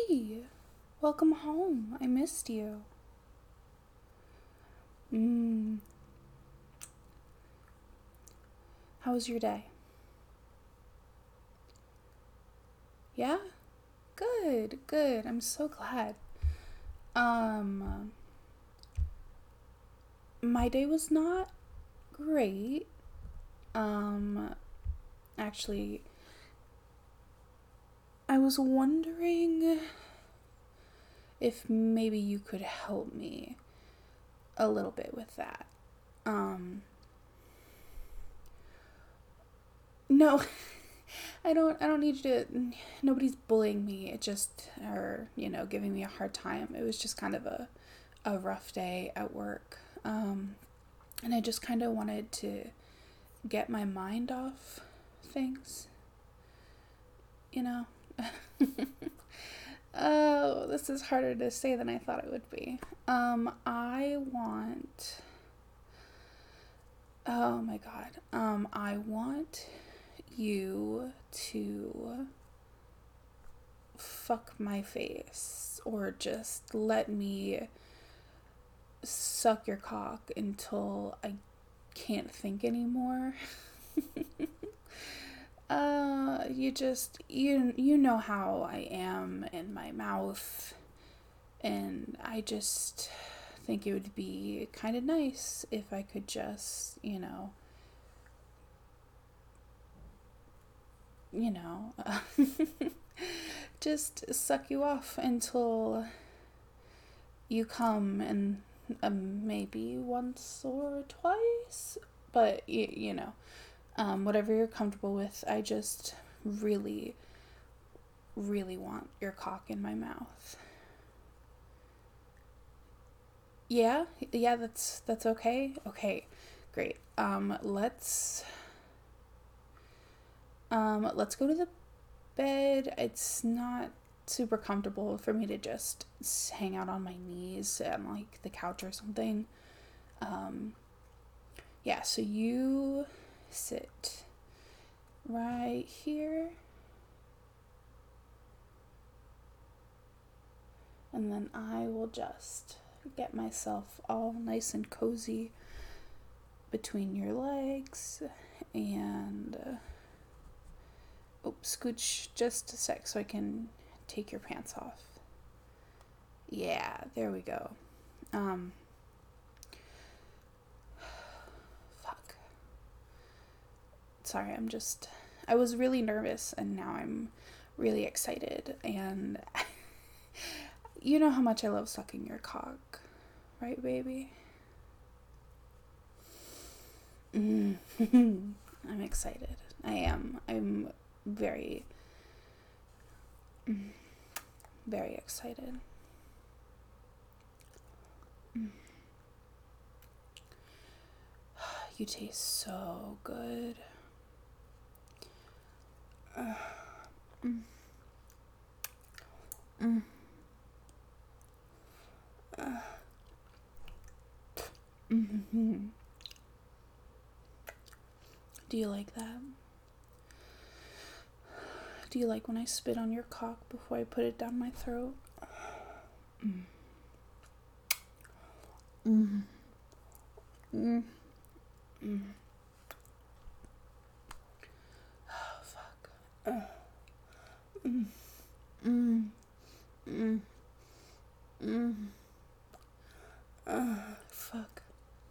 Hey, welcome home. I missed you. Mm, how was your day? Yeah? Good, good. I'm so glad. Um, my day was not great. Um, actually, I was wondering if maybe you could help me a little bit with that. Um, no, I don't need you to. Nobody's bullying me. It just, or giving me a hard time. It was just kind of a rough day at work. And I just kind of wanted to get my mind off things, you know? Oh, this is harder to say than I thought it would be. I want. Oh my god. I want you to fuck my face or just let me suck your cock until I can't think anymore. You know how I am in my mouth, and I just think it would be kind of nice if I could just, you know, just suck you off until you come, and maybe once or twice, but whatever you're comfortable with. I just really, really want your cock in my mouth. Yeah, yeah, that's okay. Okay, great. Let's go to the bed. It's not super comfortable for me to just hang out on my knees on like the couch or something. Um, yeah, so you sit right here, and then I will just get myself all nice and cozy between your legs and scooch just a sec so I can take your pants off. Yeah, there we go. Um Fuck. Sorry, I was really nervous and now I'm really excited, and you know how much I love sucking your cock, right, baby? Mm. I'm excited. I am. I'm very, very excited. You taste so good. Mm. Mm. Mm-hmm. Do you like that? Do you like when I spit on your cock before I put it down my throat? Mm. Mm. Mm. Mm. Oh, fuck. Mm. Mm. Mm. Mm. Fuck.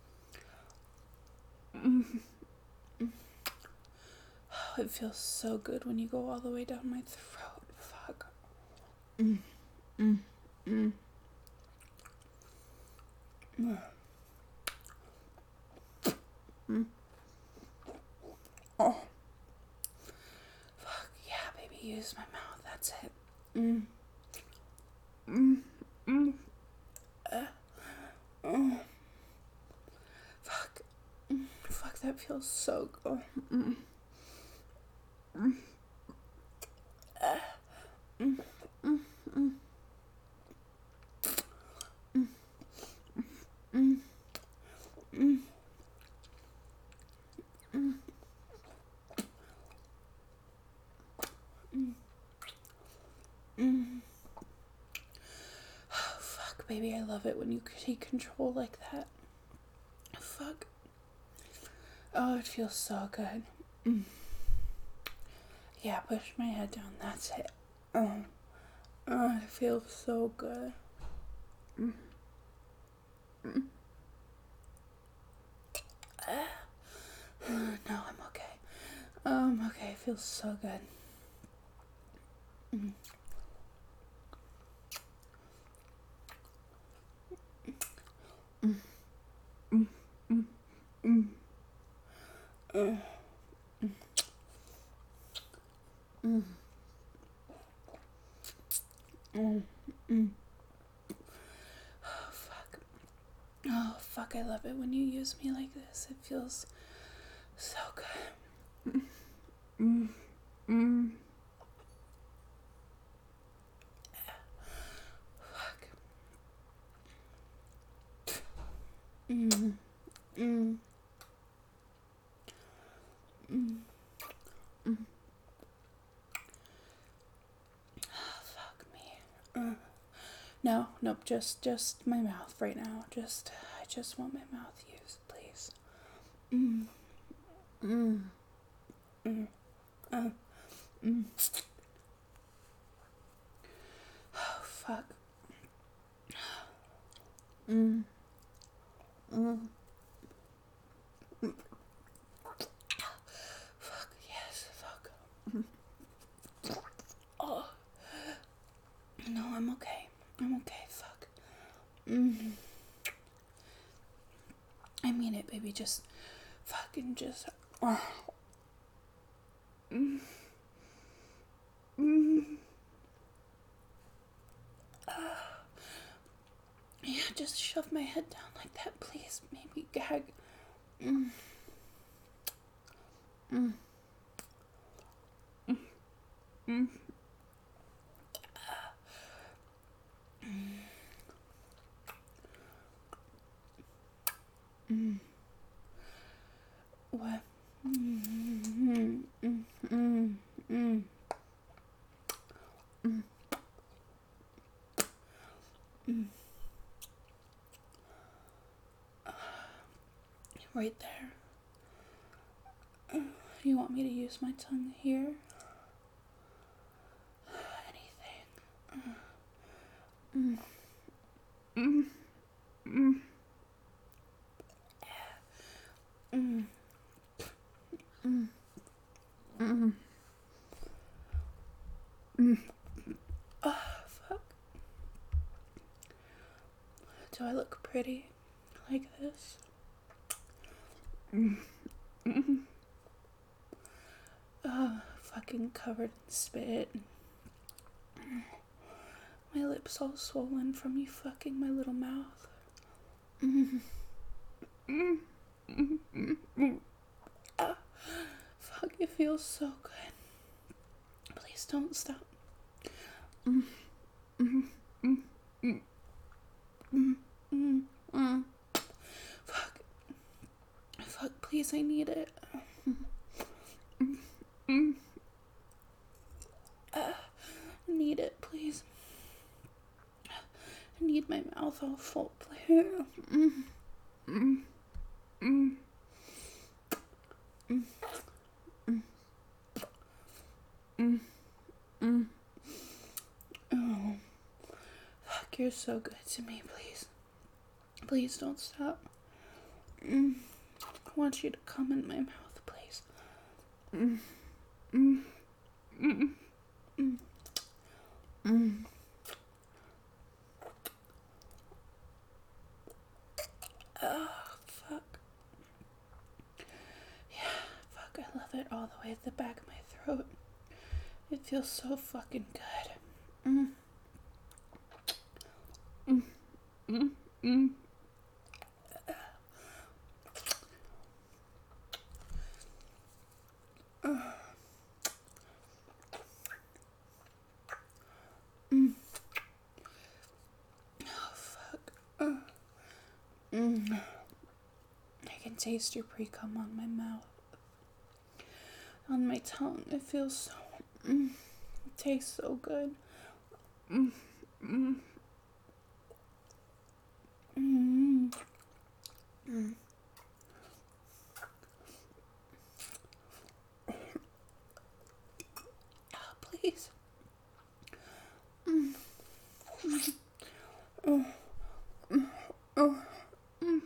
Mm. Oh, it feels so good when you go all the way down my throat. Fuck. Mm. Mm. Mm. Mm. Mm. Oh, fuck. Yeah, baby, use my mouth. That's it. Mm. Mm. Mm. Oh, fuck. Mm. Fuck, that feels so good. Mm. Mm. Mm. Mm. Mm. Mm. Mm. Mm. Mm. Mm. baby, I love it when you take control like that. Fuck. Oh, it feels so good. Yeah, push my head down. That's it. It feels so good. No, I'm okay. Okay, it feels so good. Oh, fuck. Oh, fuck, I love it when you use me like this. It feels so good. Fuck. Fuck me. No, nope, just my mouth right now. I just want my mouth used, please. Oh, fuck. Fuck, yes, fuck. Oh. No, I'm okay. I'm okay, fuck. I mean it, baby, just fucking just... Yeah, just shove my head down like that, please. Maybe gag. What? Right there. You want me to use my tongue here? Anything. Oh, fuck. Do I look pretty like this? Fucking covered in spit. My lips all swollen from you fucking my little mouth. Fuck, it feels so good. Please don't stop. Fuck. Fuck, please, I need it. I need it, please. I need my mouth all full, please. Oh, fuck, you're so good to me, please. Please don't stop. I want you to come in my mouth, please. Oh, fuck. Yeah, fuck, I love it all the way at the back of my throat. It feels so fucking good. Oh, fuck. I can taste your pre-cum on my mouth. On my tongue. It feels so... it tastes so good. Mm. Mm. Oh, please. Mm. Mm. Oh. Mm.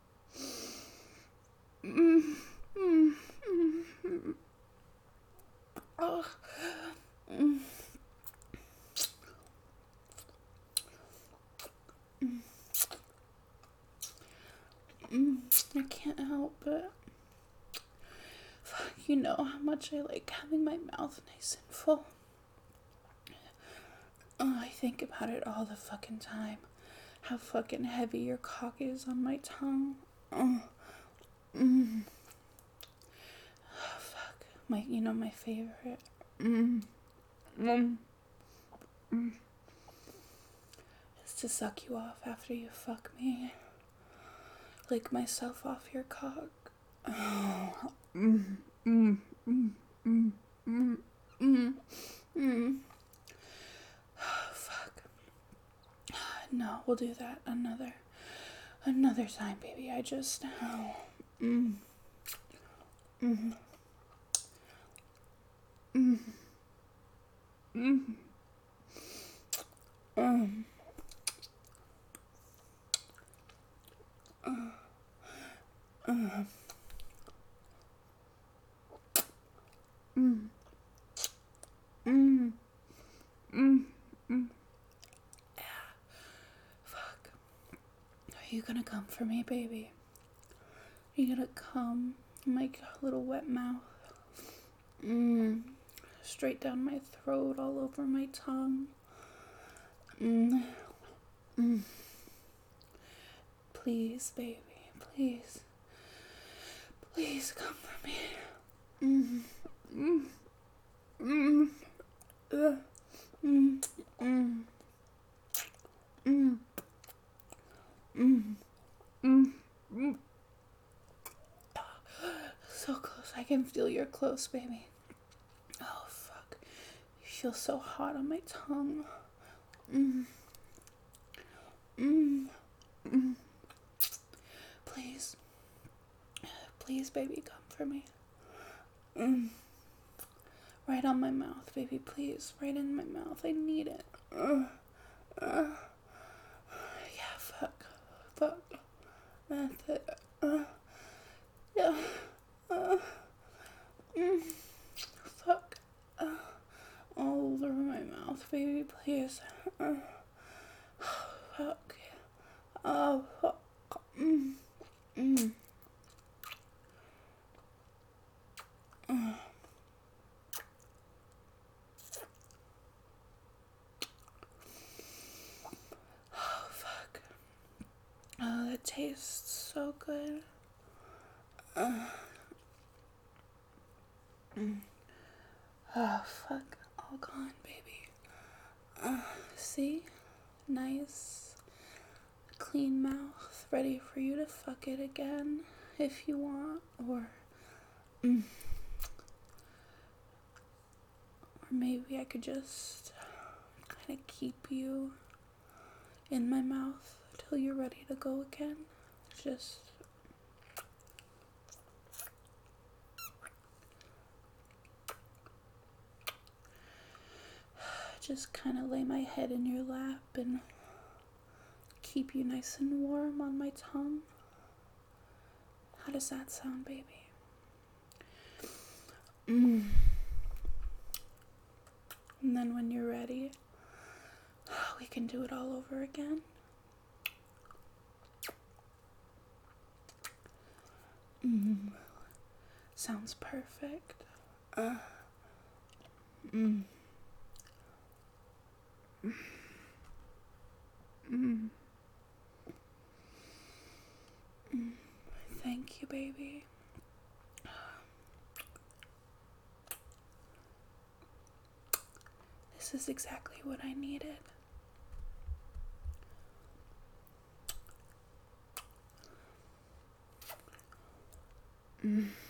Mm. Mm. Mm. Oh. Mm. Mm. I can't help but you know how much I like having my mouth nice and full. Oh, I think about it all the fucking time. How fucking heavy your cock is on my tongue. Oh, mm. Oh, fuck. My favorite. Mm. Mm. Mm. Is to suck you off after you fuck me. Lick myself off your cock. Oh. Mm. Mm. Mm. Mm. Mm. Mm. Mm. Oh, fuck. No, we'll do that another time, baby. I just. Oh. Mm. Mm. Mm. Mm. Mm. Mm. Mm. Mm. Mm. Mm. Fuck. Are you gonna come for me, baby? Are you gonna come in my little wet mouth? Mm. Straight down my throat, all over my tongue. Mm. Mm. Please, baby. Please. Please come for me. Mm. Mm. Mm. Mm. Mm. Mm. Mm. Mm. Mm. So close. I can feel you're close, baby. Oh, fuck. You feel so hot on my tongue. Mm. Mm. Mm. Please. Please, baby, come for me. Mm. Right on my mouth, baby, please. Right in my mouth. I need it. Yeah, fuck. Fuck. That's it. Yeah. Mm. Fuck. All over my mouth, baby, please. Fuck. Oh, fuck. Mm. Mm. Oh, fuck. Oh, that tastes so good. Oh, fuck. All gone, baby. See? Nice, clean mouth, ready for you to fuck it again if you want, or maybe I could just kind of keep you in my mouth till you're ready to go again. Just kind of lay my head in your lap and keep you nice and warm on my tongue. How does that sound, baby? Mm. And then when you're ready, we can do it all over again. Mm. Sounds perfect. Mm. Mm. Mm. Thank you, baby. This is exactly what I needed. Mm.